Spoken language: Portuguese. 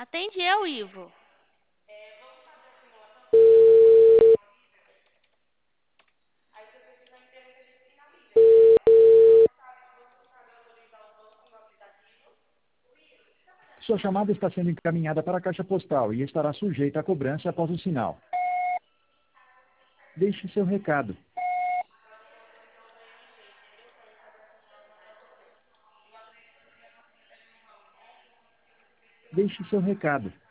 Atende eu, Ivo. Sua chamada está sendo encaminhada para a caixa postal e estará sujeita a cobrança após o sinal. Deixe seu recado. Deixe seu recado.